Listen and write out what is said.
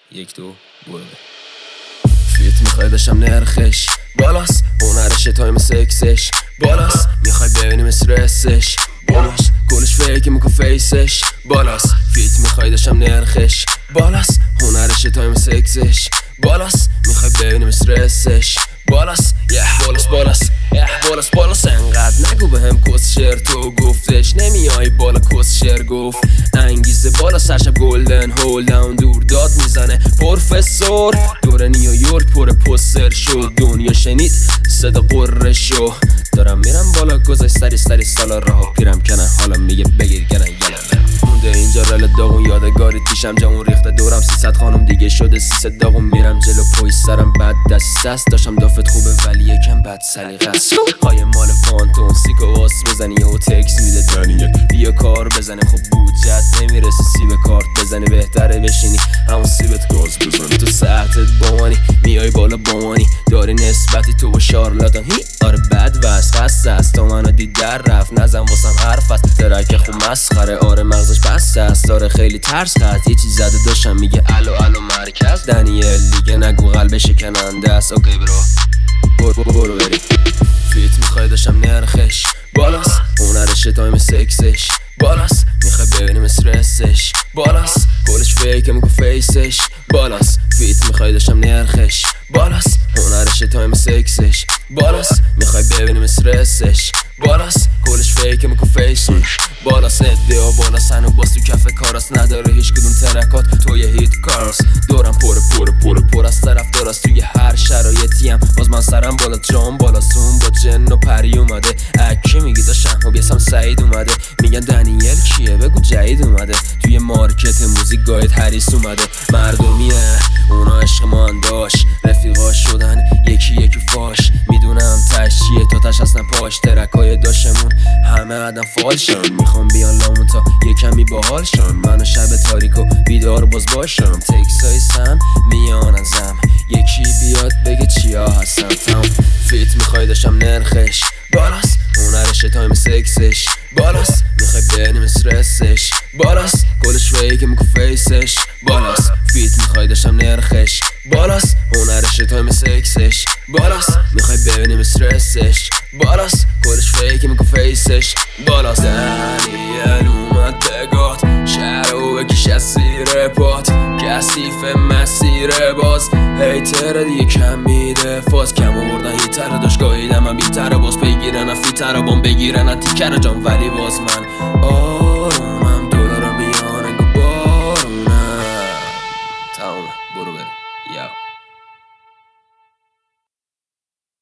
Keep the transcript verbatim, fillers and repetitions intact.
یک دو برو فیت میخوای داشتم نرخش بالاست، هنرش تایم سکسش بالاست، میخوای ببینی مثل رسش بالاست، گلش فیک میکن فیسش بالاست. فیت میخوای داشتم نرخش بالاست، هنرش تایم سکسش بالاست، میخوای ببینی مثل رسش بالاست. یه بالاست بالاست یه بالاست بالاست. انقدر نگو به هم کس شعر تو گفتش نمیای بالا کس شعر گفت. انگیزه بالا سرشب گلدن هول داون دور داد میزنه پروفسور دور نیویورک پر پوستر شد. دنیا شنید صدا قره شو دارم میرم بالا گذاشت سری سری سالا راه پیرم کنن حالا میگه بگیر گرن یلم مونده اینجا رل داغون یادگاری پیشم جمون ریخته دورم سیصد خانم دیگه شده سیصد داغون میرم جلو پوی سرم بد دست است داشتم دافت خوبه ولی یکم بد سلیقه است. های مال فانتون سیکو واس بزنی یهو تکس میده دنیل بیا کار بزنه خب بودجت نمیرسه سیب کارت بزنی بهتره بشینی همون سیبت گاز بزنی تو ساعتت بامانی میای بالا بامانی داری نسبتی تو با شارلاتان هی آره بد وست خسته است تا منو دید در رفت نزن واسم حرف است ترک خوب مسخره آره مغزش بسته است داره خیلی ترس خط یه چیز زده داشتم میگه الو الو مرکز دنیل دیگه نگو قلبش کننده است. اوکی برو برو برو بری فیت میخوای داشتم نرخش بالاست، هنرش تایم سکسش بالاست، میخوای ببینی مثل رسش بالاست، گلش فیک میکن فیسش بالاست. فیت میخوای داشتم نرخش بالاست، هنرش تایم سکسش بالاست، میخوای ببینی مثل رسش بالاست، گلش فیک میکن فیسش بالاست. ادعا بالا سنو باز تو کف کاراست نداره هیچ کدوم ترکات تو یه هیت کارس دورم پر پر پر پر از طرف داراست توی هر شرایطیم باز من سرم بالا جام بالا سون با جن و پری اومده اکی میگی داشتم و بیسم سعید اومده میگن دنیل کیه بگو جدید اومده توی مارکت موزیک گاید هریس اومده مردمیه اونا عشق من داشت رفیقا شدن یکی یکی فاش میدونم تشیه تا تش اصلا پاش ترکای داشمون همه عدم فالشن میخوام بیان لامون تا یکمی باحال شن منو شب تاریکو بیدار باز باشم تکس های سم میان ازم یکی بیاد بگه چیا هستم تمام. فیت میخوای داشتم نرخش بالاست، هنرش تایم سکسش بالاست، میخوای ببینی مثل رسش بالاست، گلش فیک میکن فیسش بالاست. فیت میخوای داشتم نرخش بالاست، هنرش تایم سکسش بالاست، میخوای ببینی مثل رسش بالاست، گلش فیک میکن فیسش بالاست. دنیل اومد بگات شهر و بکش از زیر پات کثیف مسیر باز هیتر دیگه کم میده فاز کم آوردن هیتر داشت گاهیدم من بیتر باز بگیرن افیتر بام بگیرن تیکر جام ولی باز من آرومم دلارم میان انگو بارونم تمامه برو بریم.